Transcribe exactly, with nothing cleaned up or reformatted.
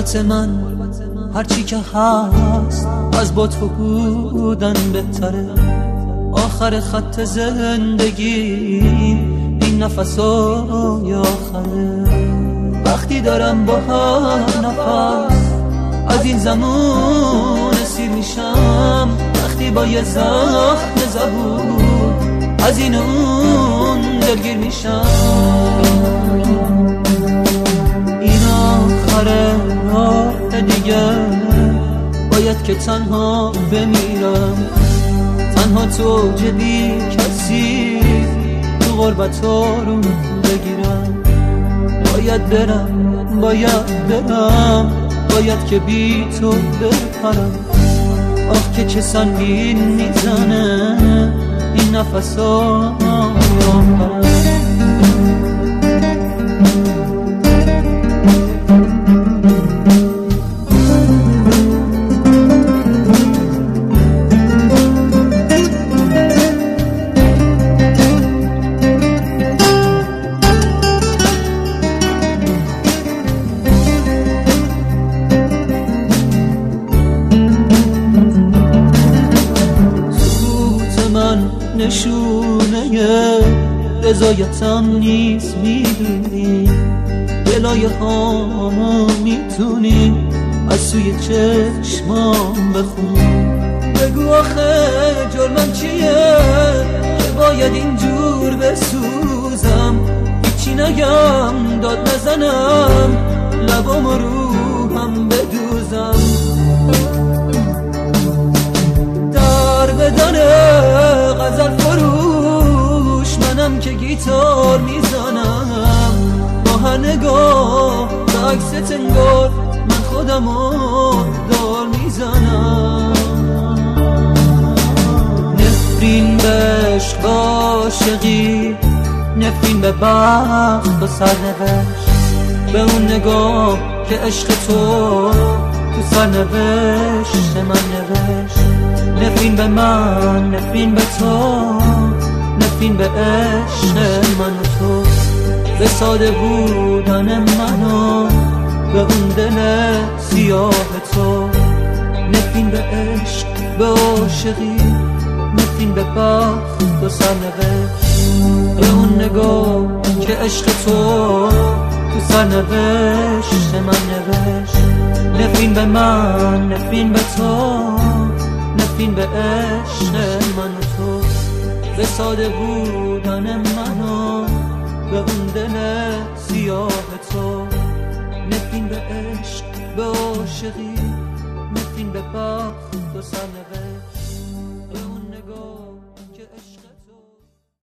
غربت من هرچی که هست از با تو بودن بهتره. آخر خط زندگیم این نفسای آخره. وقتی دارم با هر نفس از این زمان اسیر میشم، وقتی با یه زخم زبون از این اون دلگیر میشم. این آخره راه دیگه باید که تنها بمیرم، تنها تو جدی کسی تو غربت رو بگیرم. باید برم باید برم باید که بی تو بپرم. آخ که چه سنگین میزنه این نفس ها نشونه رضایتم نیست. میدونی دلای هامو میتونی از سوی چشمام بخونی. بگو آخه جرمم چیه که باید اینجور بسوزم؟ هیچی نگم داد نزنم لبام و روحم بدوزم. در بدنه غزل فروش منم که گیتار میزنم. با هر نگاه به عکست انگار من خودمو دار میزنم. نفرین به عشق عاشقی، نفرین به بخت و سرنوشت، به اون نگاه که عشق تو تو سرنوشت من نوشت. نفرین به من نفرین به تو، نفرین به عشق من و تو، به ساده بودن منو به اون دل سیاه تو. نفرین به عشق به عاشقی، نفرین به بخت و سرنوشت، به اون نگاه که عشق تو تو سرنوشت من نوشت. نفرین به من نفرین به تو، نفرین به عشق من و تو، به ساده بودن منو به اون دل سیاه تو. نفرین به عشق به عاشقی، نفرین به بخت و سرنوشت.